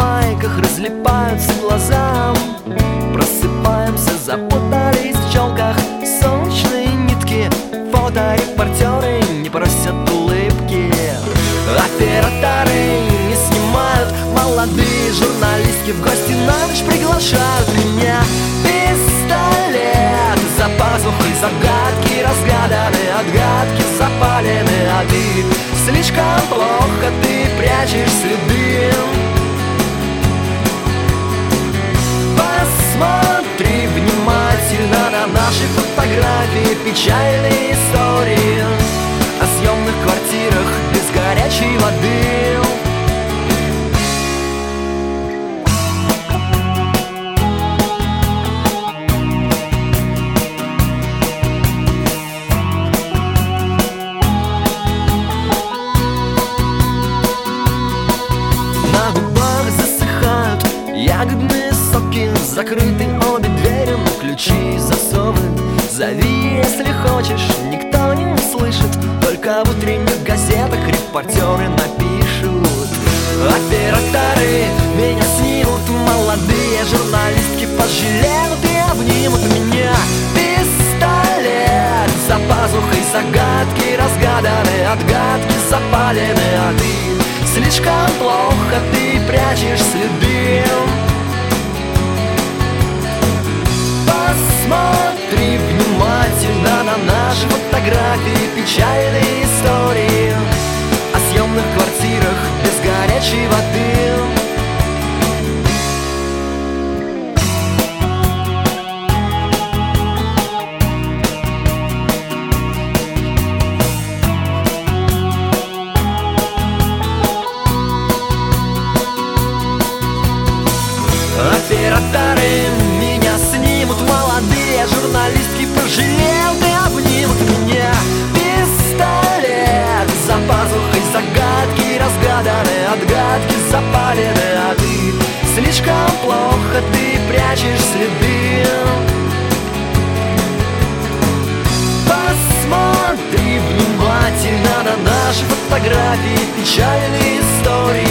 майках разлипаются глаза. Просыпаемся, запутались в челках солнечные нитки. Фоторепортеры не просят улыбки. Операторы не снимают. Молодые журналистки в гости на ночь приглашают меня. Пистолет за пазухой, загадки разгаданы, отгадки запалены. А ты слишком плохо, ты прячешь следы. Посмотри внимательно на наши фотографии, печальные истории о съемных квартирах без горячей воды. На губах засыхают ягодные соки, закрыты обе двери, но ключи и засовы. Зови, если хочешь, никто не услышит. Только в утренних газетах репортеры напишут. Операторы меня снимут, молодые журналистки пожалеют и обнимут меня. Пистолет за пазухой, загадки разгаданы, отгадки запалены. А ты слишком плохо, ты прячешь следы. Посмотри внимательно на наши фотографии, печальные истории о съемных квартирах без горячей воды. Операторы меня снимут, молодые журналистки пожалеют и обнимут меня. Пистолет за пазухой, загадки разгаданы, отгадки запалены. А ты слишком плохо, ты прячешь следы. Посмотри внимательно на наши фотографии, печальные истории